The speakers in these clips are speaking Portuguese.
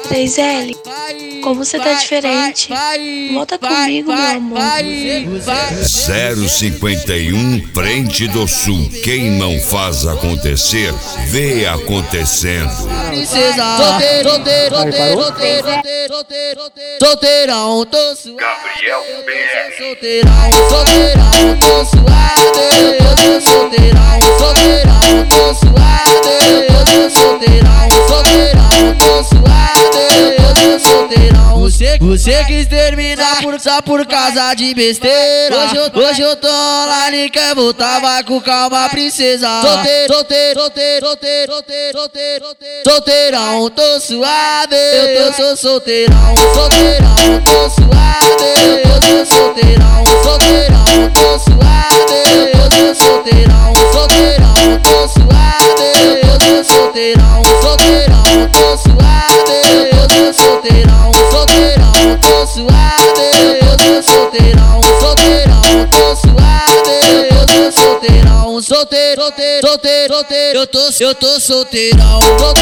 3L, como você tá diferente. Volta comigo, meu amor. 051 Frente do Sul. Quem não faz acontecer, vê acontecendo. Solteirão, tô suave. Gabriel PR. Solteirão, tô suave. Eu tô solteirão, tô suave. Eu tô solteirão, tô suave. Eu tô solteirão. Você quis terminar só por causa de besteira. Hoje eu tô online, quer voltar, vai com calma, princesa. Solteirão, tô suave. Eu tô solteirão, tô suave. Eu tô solteirão, tô suave. Eu tô solteirão, tô suave. Eu tô solteirão, tô suave. Eu tô solteirão, tô suave. Eu tô solteirão, tô suave. Eu tô solteirão, eu tô solteirão, eu tô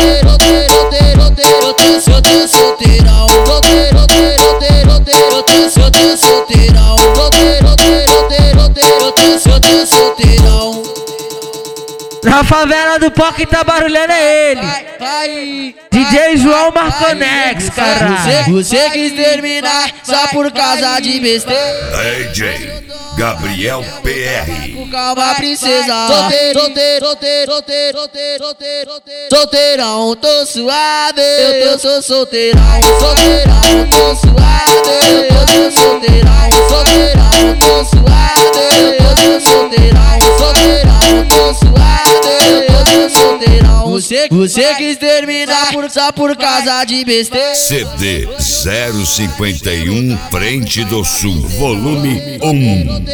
solteirão, Na favela do Pó quem tá barulhando é ele, DJ João Marconex, caralho. Você quis terminar só por causa de besteira. DJ Gabriel PR. Calma, princesa. Solteirão, tô suave. Eu tô solteirão, tô suave. Eu tô solteirão, tô suave. Eu tô solteirão, tô suave. Eu tô solteirão. Você quis terminar só por causa de besteira. CD 051 Frente do Sul, volume 1.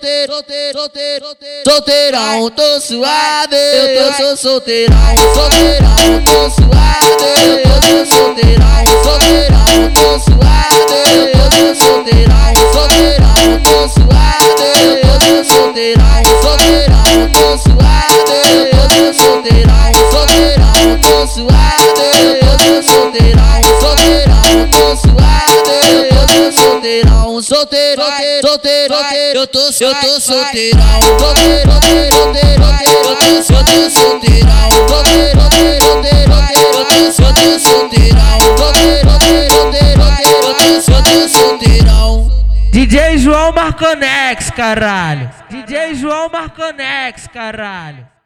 Solteirão, tô suave. Eu tô solteirão, tô suave. Eu tô solteirão, tô suave. Eu tô solteirão, tô suave. Eu tô solteirão, tô suave. Eu tô solteirão, tô suave. Eu tô solteirão, tô suave. Eu tô solteirão, eu tô solteirão, eu tô solteirão, DJ João Marconex, caralho. DJ João Marconex, caralho.